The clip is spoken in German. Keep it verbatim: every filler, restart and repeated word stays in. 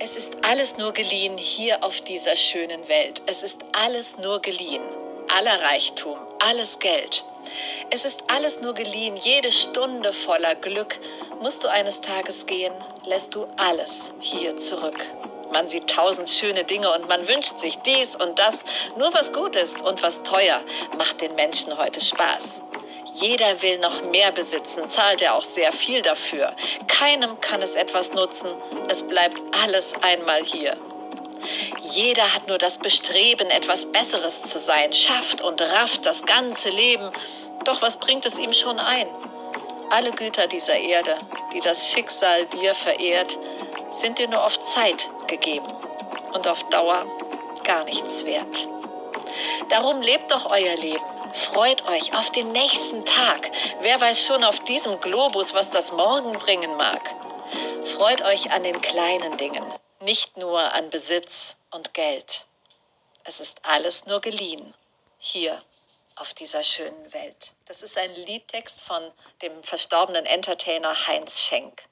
Es ist alles nur geliehen hier auf dieser schönen Welt. Es ist alles nur geliehen. Aller Reichtum, alles Geld. Es ist alles nur geliehen. Jede Stunde voller Glück. Musst du eines Tages gehen, lässt du alles hier zurück. Man sieht tausend schöne Dinge und man wünscht sich dies und das. Nur was gut ist und was teuer macht den Menschen heute Spaß. Jeder will noch mehr besitzen, zahlt er auch sehr viel dafür. Keinem kann es etwas nutzen, es bleibt alles einmal hier. Jeder hat nur das Bestreben, etwas Besseres zu sein, schafft und rafft das ganze Leben. Doch was bringt es ihm schon ein? Alle Güter dieser Erde, die das Schicksal dir verehrt, sind dir nur auf Zeit gegeben und auf Dauer gar nichts wert. Darum lebt doch euer Leben. Freut euch auf den nächsten Tag. Wer weiß schon auf diesem Globus, was das Morgen bringen mag. Freut euch an den kleinen Dingen, nicht nur an Besitz und Geld. Es ist alles nur geliehen, hier auf dieser schönen Welt. Das ist ein Liedtext von dem verstorbenen Entertainer Heinz Schenk.